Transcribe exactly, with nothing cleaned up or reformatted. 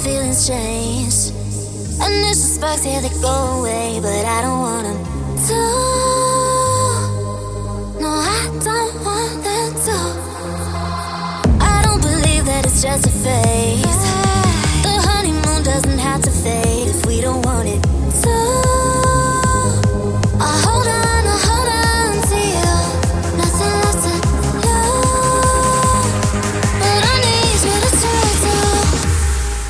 feelings change. Initial sparks, yeah, they go away, but I don't want them to.